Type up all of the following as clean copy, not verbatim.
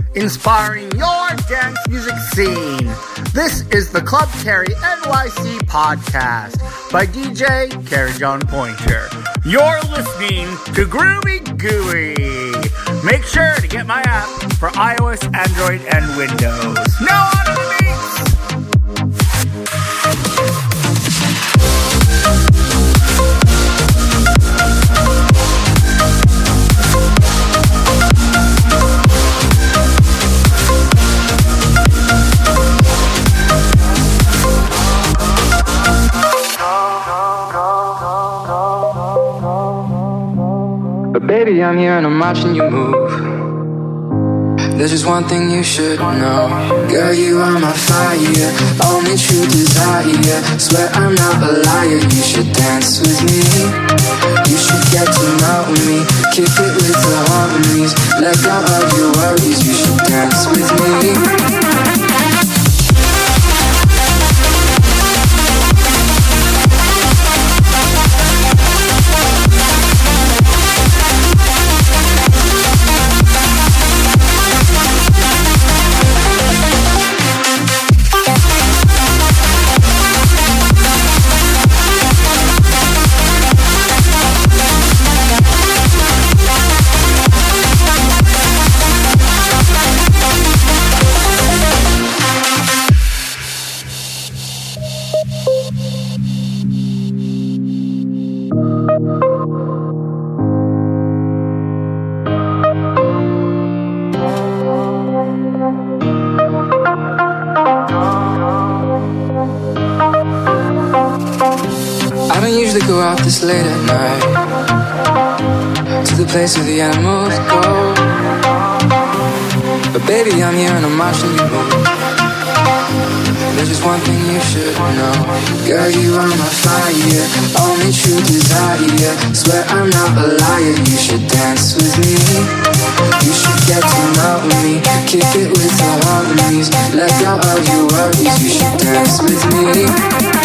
inspiring your dance music scene. This is the Club Carry NYC podcast by DJ Carry John Pointer. You're listening to Groovy Gooey. Make sure to get my app for iOS, Android, and Windows. Now on to the beats! Baby, I'm here and I'm watching you move. There's just one thing you should know. Girl, you are my fire, only true desire. Swear I'm not a liar, you should dance with me. You should get to know me, kick it with the homies. Let go of your worries, you should dance with me. Go out this late at night to the place where the animals go. But baby, I'm here and I'm watching you move. There's just one thing you should know. Girl, you are my fire, only true desire. Swear I'm not a liar, you should dance with me. You should get to know me, kick it with the homies. Let go of your worries, you should dance with me.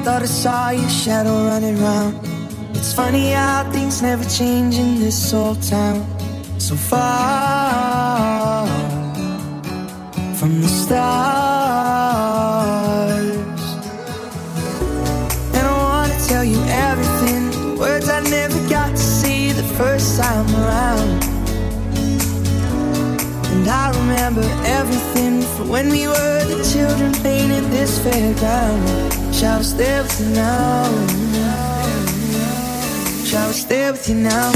thought I saw your shadow running round. It's funny how things never change in this old town. So far from the stars. And I wanna tell you everything, words I never got to see the first time around. And I remember everything from when we were the children playing in this fairground. Shall I stay with you now? Shall I stay with you now?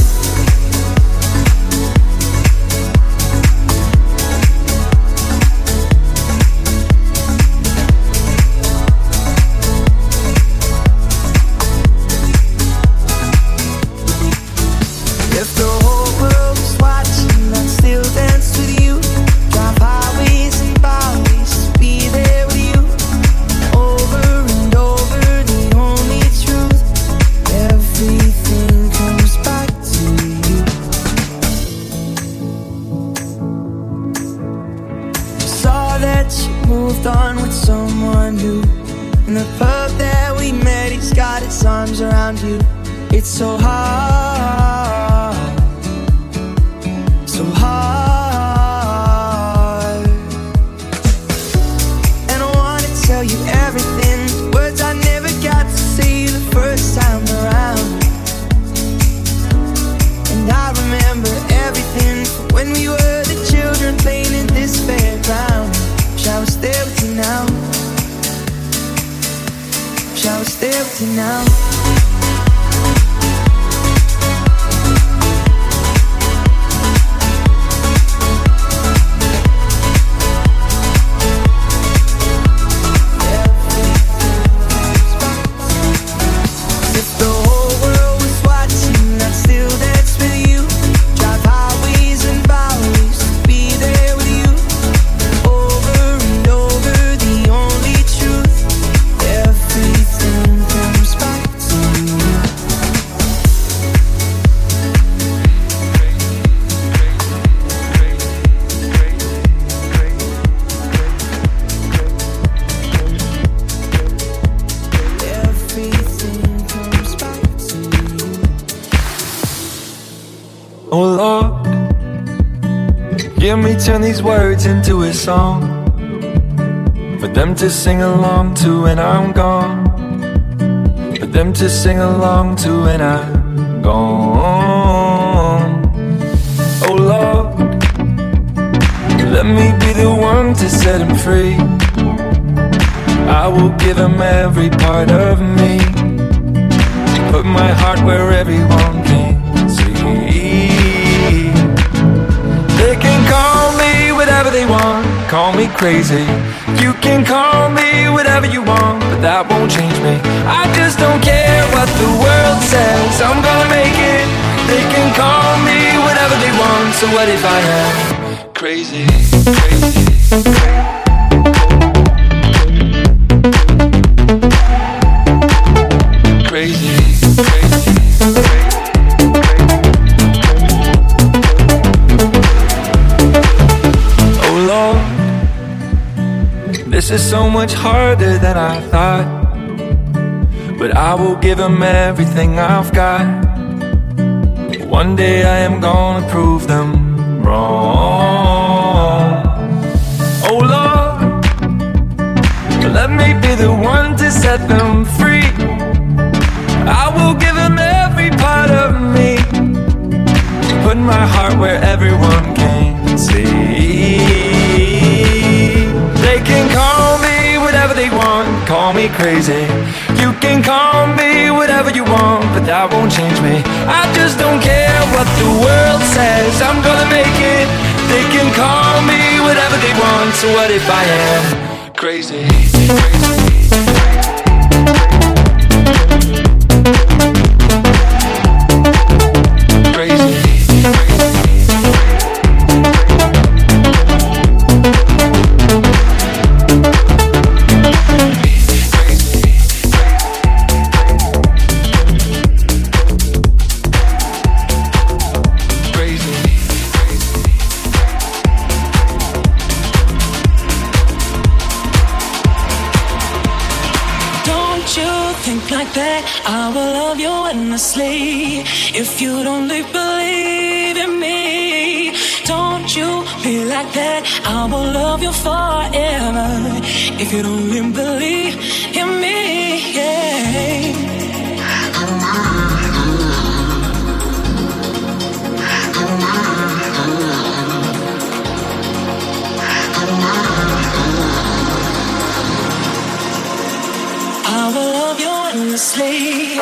If the whole world was watching, I'd still dance with you. Drive highways and byways to be there with you. Over and over, the only truth. Everything comes back to you. Saw that you moved on with someone new. In the pub that we met, he's got his arms around you. It's so hard, so hard. And I wanna tell you everything, words I never got to say the first time around. And I remember everything from when we were the children playing in this fairground. Shall I stay with you now? Shall I stay with you now? Oh Lord, hear me turn these words into a song for them to sing along to when I'm gone, for them to sing along to when I'm gone. Oh Lord, let me be the one to set him free. I will give him every part of me, put my heart where everyone can see. They can call me whatever they want, call me crazy. You can call me whatever you want, but that won't change me. I just don't care what the world says, I'm gonna make it. They can call me whatever they want, so what if I am crazy, crazy, crazy, crazy, crazy. This is so much harder than I thought, but I will give him everything I've got. One day I am gonna prove them wrong. Oh Lord, let me be the one to set them free. I will give him every part of me, put my heart where everyone can see. They can call me whatever they want, call me crazy. You can call me whatever you want, but that won't change me. I just don't care what the world says, I'm gonna make it. They can call me whatever they want, so what if I am crazy, crazy. like that, I will love you endlessly. If you'd only believe in me, don't you be like that, I will love you forever. If you'd only believe in me, yeah. I will love you endlessly.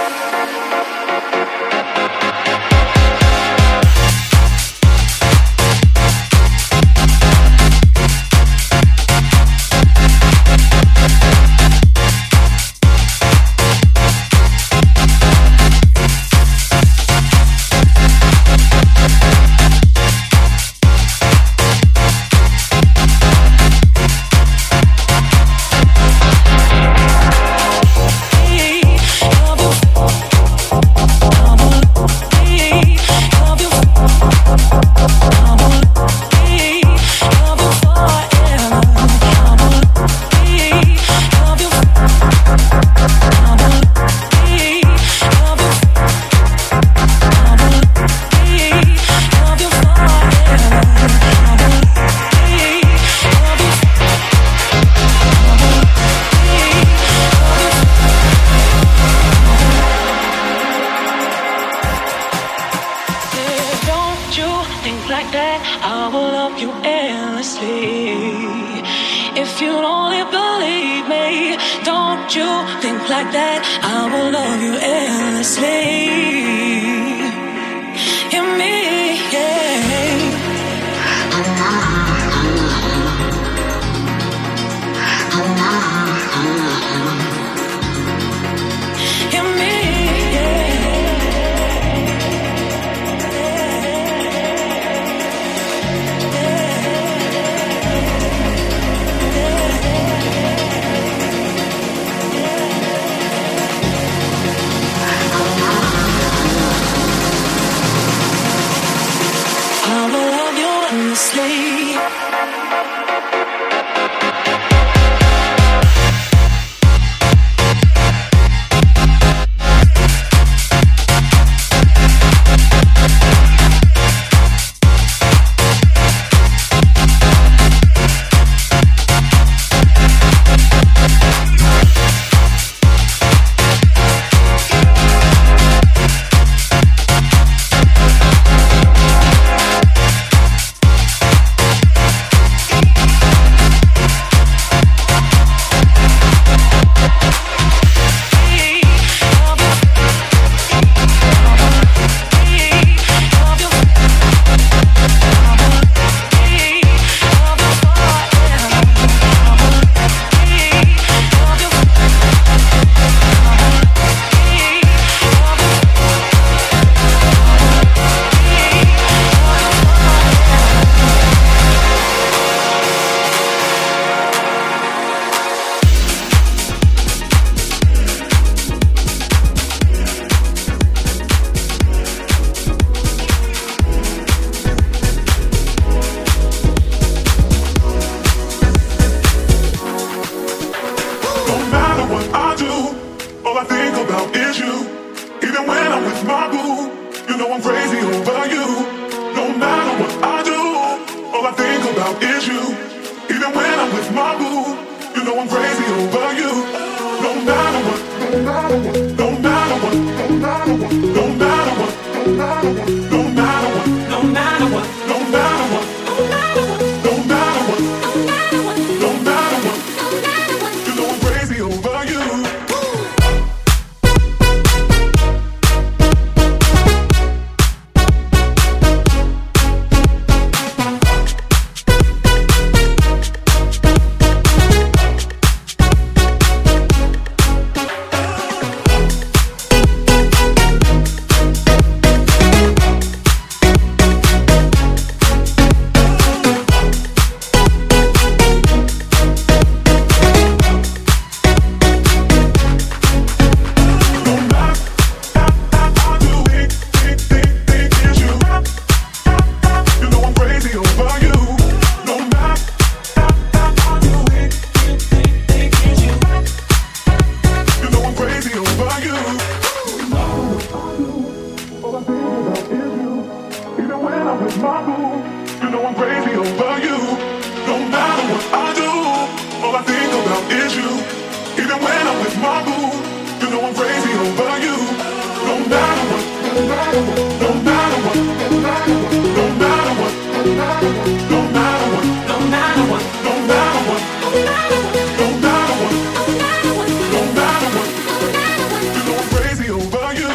You know I'm crazy over you. No matter what I do, all I think about is you. Even when I'm with my boo, you know I'm crazy over you. No matter what, no matter what, no matter what, no matter what, no matter what, no matter what, no matter what, no matter what, no matter what, no matter what, no matter what, you know I'm crazy over you.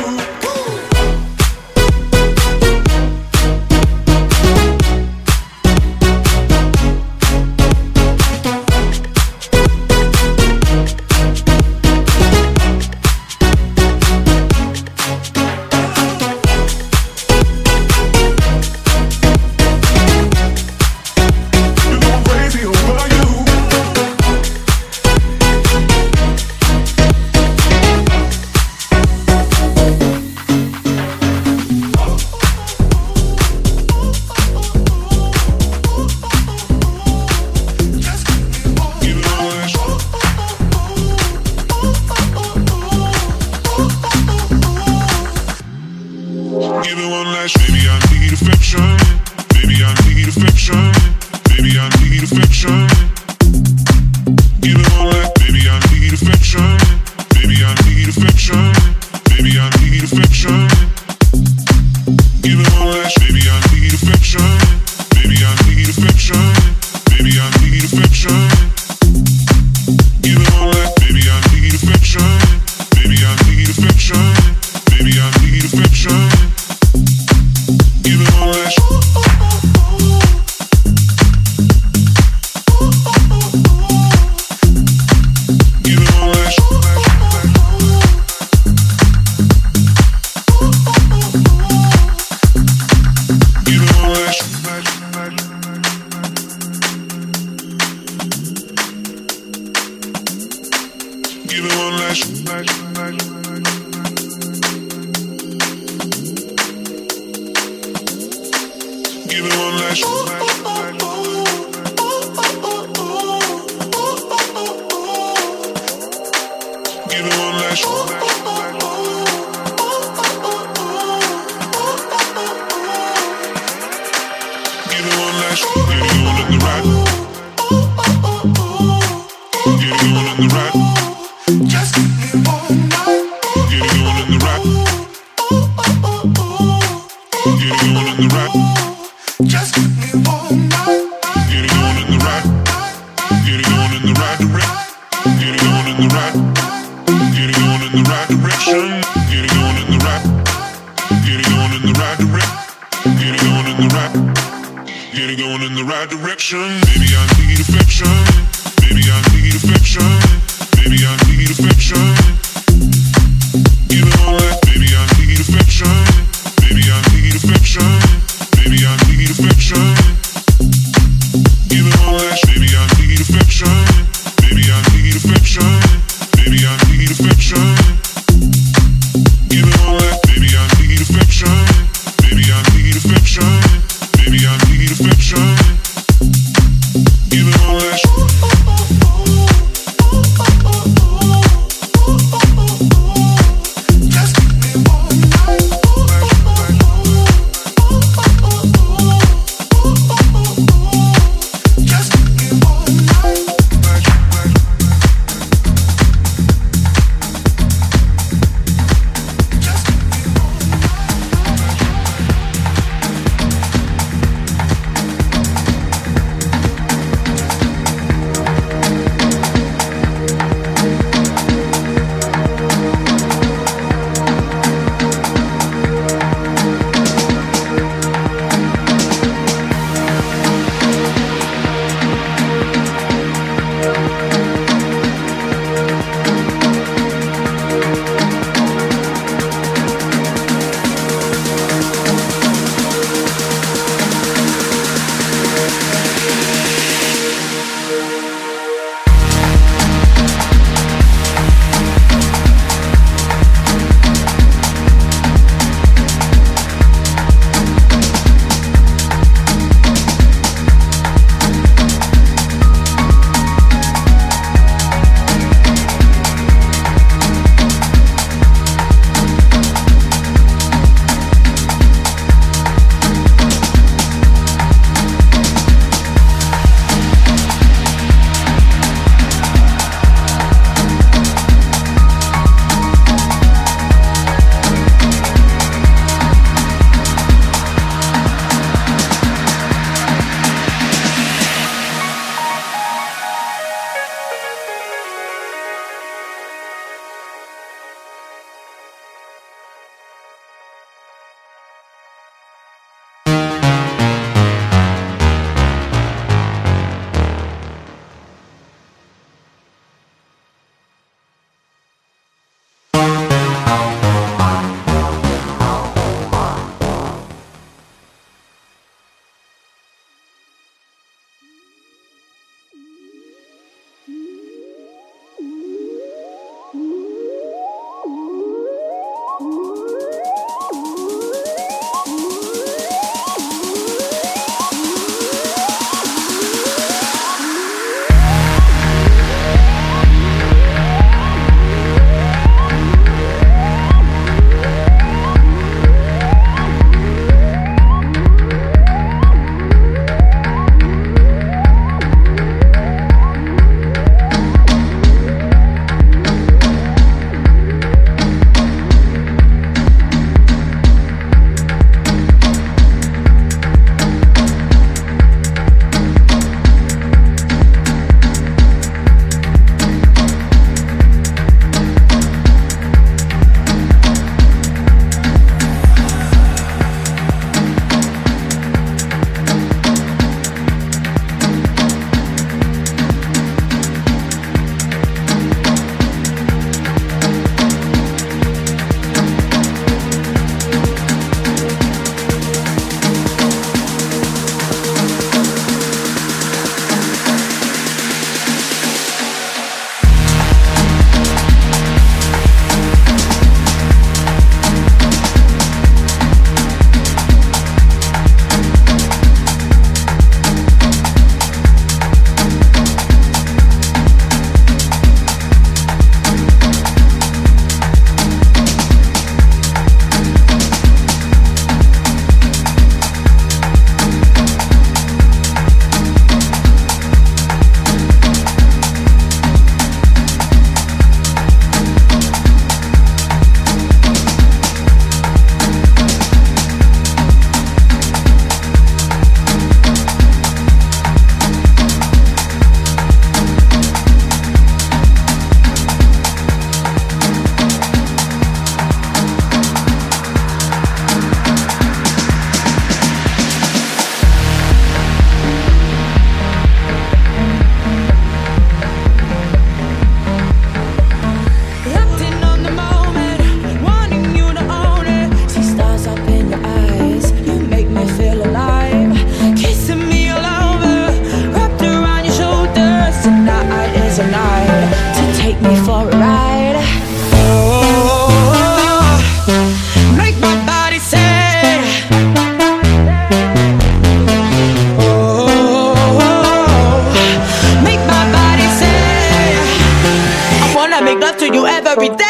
every day.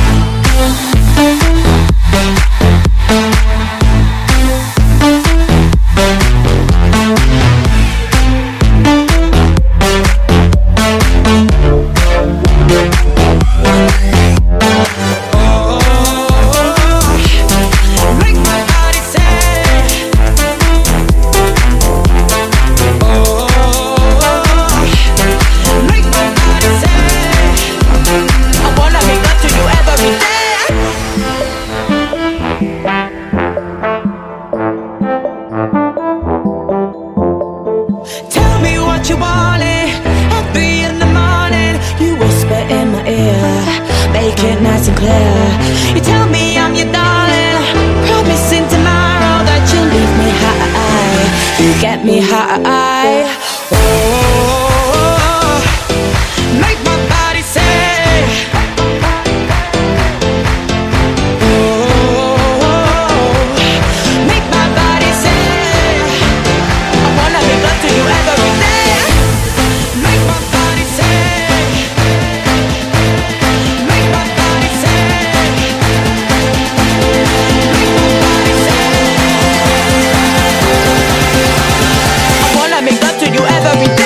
Me high. Make my body say. Make my body say. I wanna make love to you every day. Make my body say. Make my body say. Make my body say. Make love to you every day.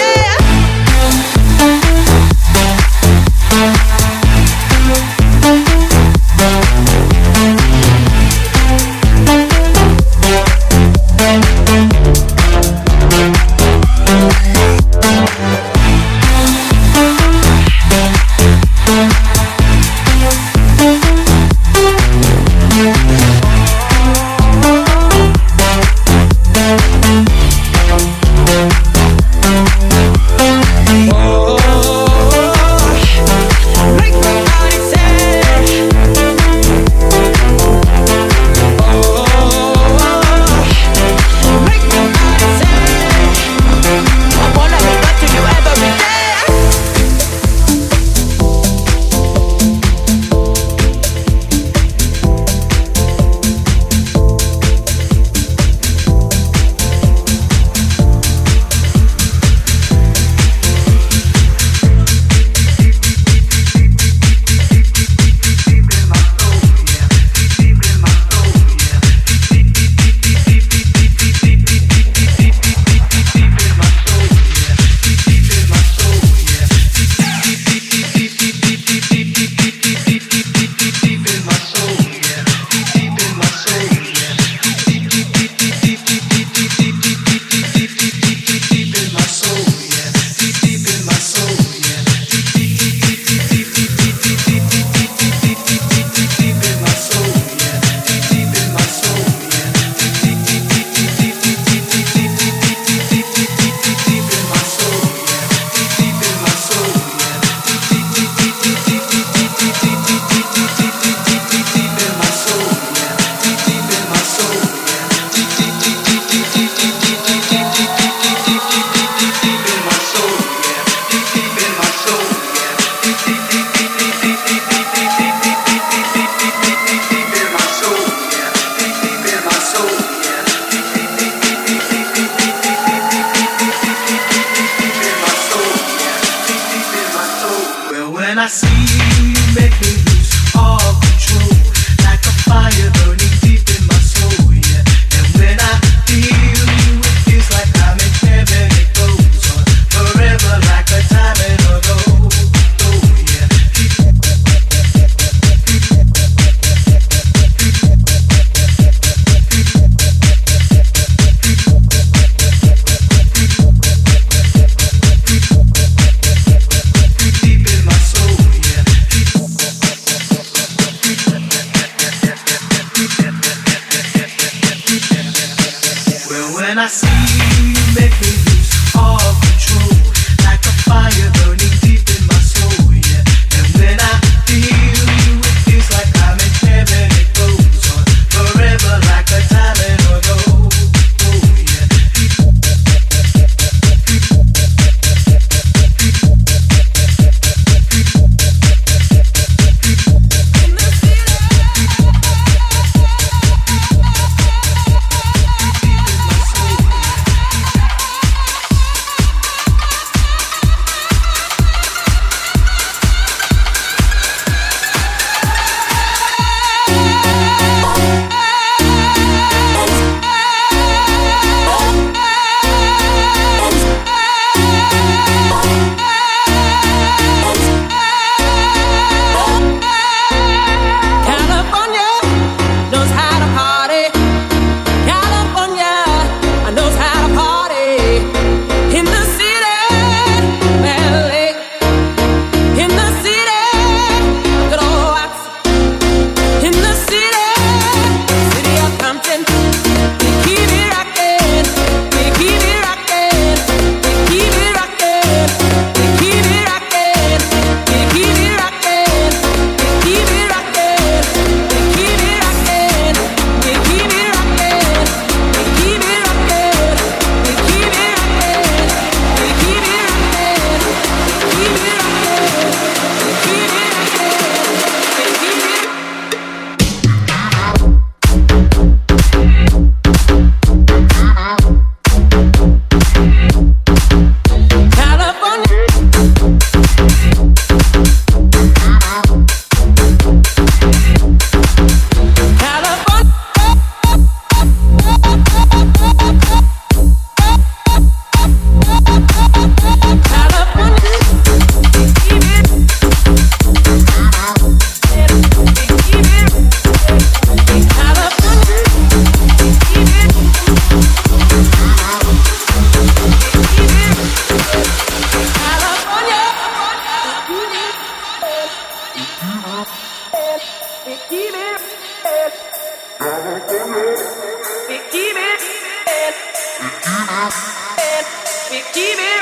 We keep it.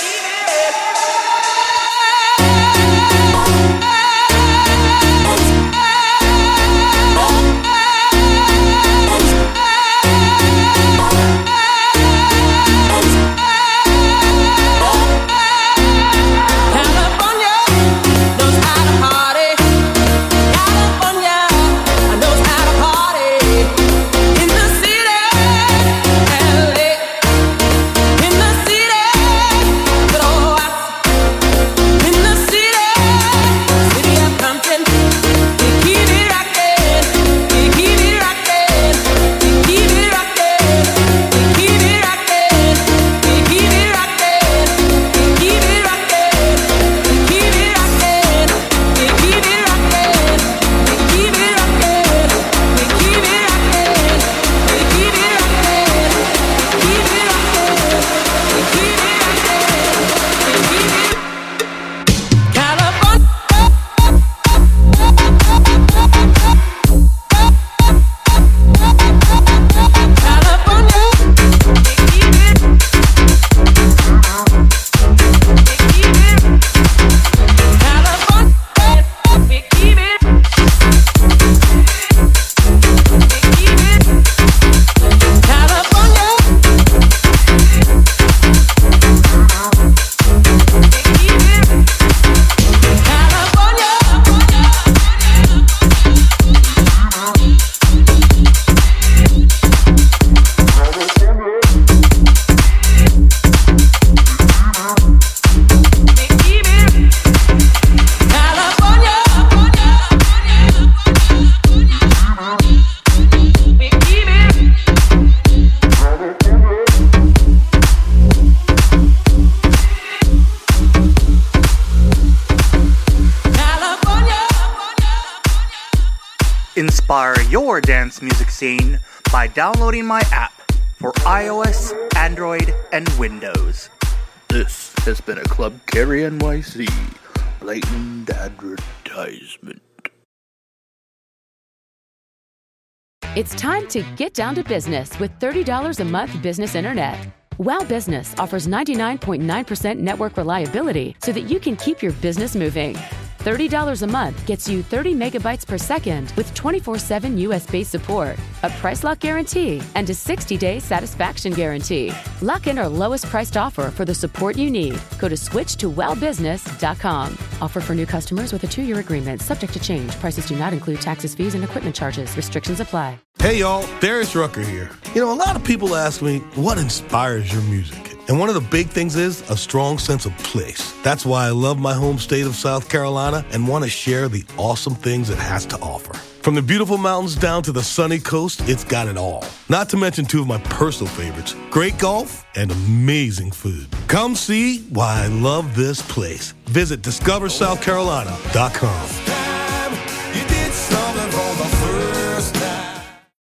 Inspire your dance music scene by downloading my app for iOS, Android, and Windows. This has been a Club Carry NYC blatant advertisement. It's time to get down to business with $30 a month business internet. WOW Business offers 99.9% network reliability so that you can keep your business moving. $30 a month gets you 30 megabytes per second with 24/7 US-based support, a price lock guarantee, and a 60-day satisfaction guarantee. Lock in our lowest priced offer for the support you need. Go to switch2wowbusiness.com. Offer for new customers with a 2-year agreement, subject to change. Prices do not include taxes, fees, and equipment charges. Restrictions apply. Hey y'all, Darius Rucker here. You know, a lot of people ask me, what inspires your music? And one of the big things is a strong sense of place. That's why I love my home state of South Carolina and want to share the awesome things it has to offer. From the beautiful mountains down to the sunny coast, it's got it all. Not to mention two of my personal favorites, great golf and amazing food. Come see why I love this place. Visit discoversouthcarolina.com.